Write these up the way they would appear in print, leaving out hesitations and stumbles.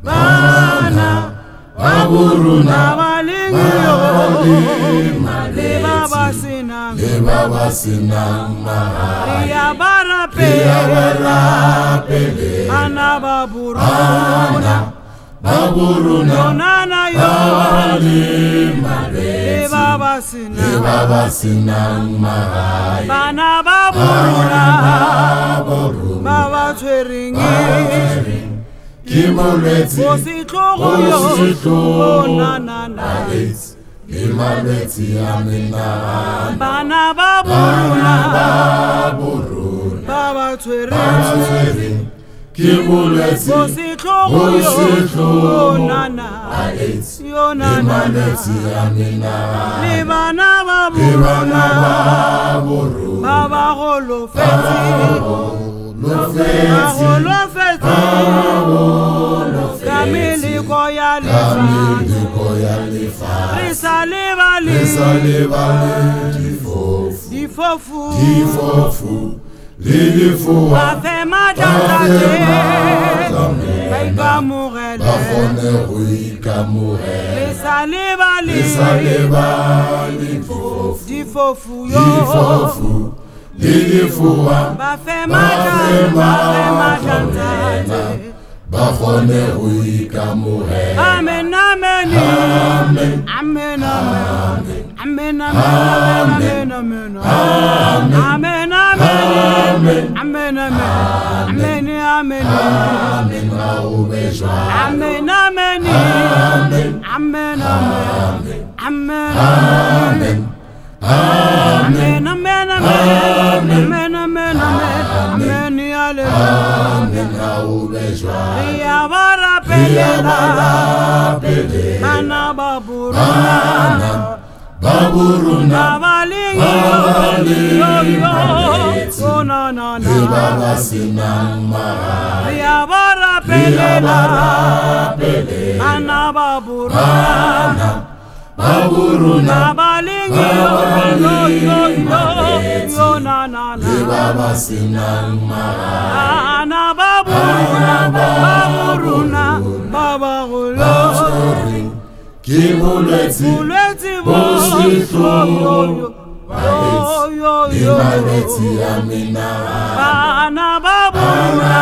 bana baburuna balingyo le baba sinama ya barapele ana baburuna nana yo le baba sinama bana baburuna baba tweringi Kimoleti, Imaleti amina bana baburuna baba tweri Kimoleti, nana Imaleti amina libana baburuna baba holo feti Kamili koya lifa Risalivali Difofu Lilifu Bafema jantate Baika murele Bafone ruika murele Risalivali Difofu Lilifuwa Bafema jantate Bafone ruika murele Amen ya barapele ana baburuna balingi yo na baba sinama ya barapele ana baburuna balingi yo na baba sinama ana baburuna baba golo Kimoleti Imaleti amina bana baburuna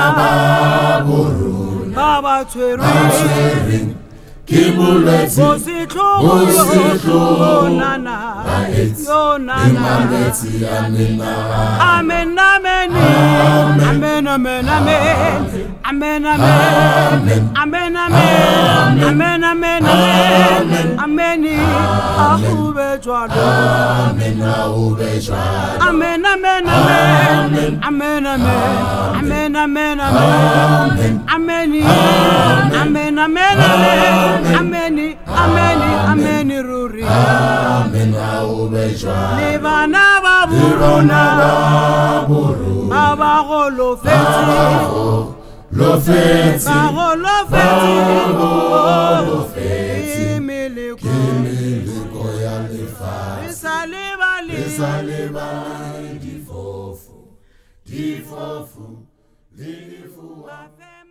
baba tweri Kimoleti nana Imaleti amina Amen ruri Libana baburuna baba holo feti Imiliko ya lifa Risalivali Difofu Lilifu